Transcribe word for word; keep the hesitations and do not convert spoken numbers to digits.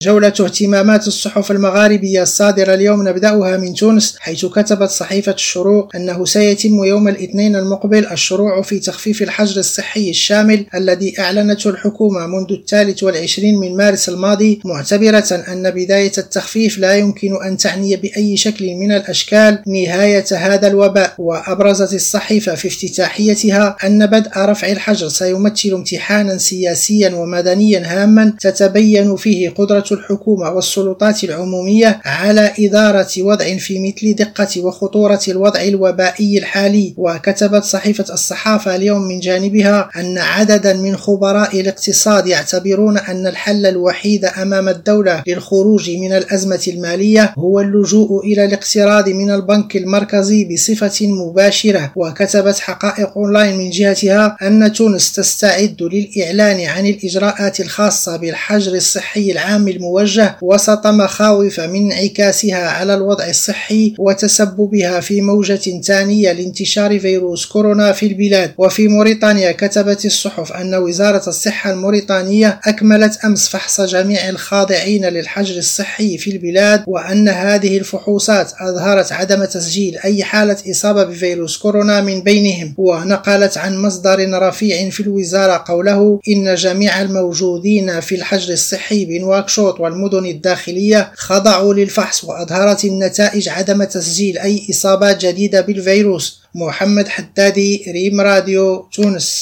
جولة اهتمامات الصحف المغاربية الصادرة اليوم نبدأها من تونس، حيث كتبت صحيفة الشروق أنه سيتم يوم الاثنين المقبل الشروع في تخفيف الحجر الصحي الشامل الذي أعلنته الحكومة منذ الثالث والعشرين من مارس الماضي، معتبرة أن بداية التخفيف لا يمكن أن تعني بأي شكل من الأشكال نهاية هذا الوباء. وأبرزت الصحيفة في افتتاحيتها أن بدء رفع الحجر سيمثل امتحانا سياسيا ومدنيا هاما تتبين فيه قدرة الحكومة والسلطات العمومية على إدارة وضع في مثل دقة وخطورة الوضع الوبائي الحالي. وكتبت صحيفة الصحافة اليوم من جانبها أن عددا من خبراء الاقتصاد يعتبرون أن الحل الوحيد أمام الدولة للخروج من الأزمة المالية هو اللجوء إلى الاقتراض من البنك المركزي بصفة مباشرة. وكتبت حقائق أونلاين من جهتها أن تونس تستعد للإعلان عن الإجراءات الخاصة بالحجر الصحي العام الموجه وسط مخاوف من انعكاسها على الوضع الصحي وتسببها في موجة ثانية لانتشار فيروس كورونا في البلاد. وفي موريتانيا كتبت الصحف أن وزارة الصحة الموريتانية أكملت أمس فحص جميع الخاضعين للحجر الصحي في البلاد، وأن هذه الفحوصات أظهرت عدم تسجيل أي حالة إصابة بفيروس كورونا من بينهم. ونقلت عن مصدر رفيع في الوزارة قوله إن جميع الموجودين في الحجر الصحي بنواكشوط والمدن الداخلية خضعوا للفحص، وأظهرت النتائج عدم تسجيل أي إصابات جديدة بالفيروس. محمد حدادي، ريم راديو، تونس.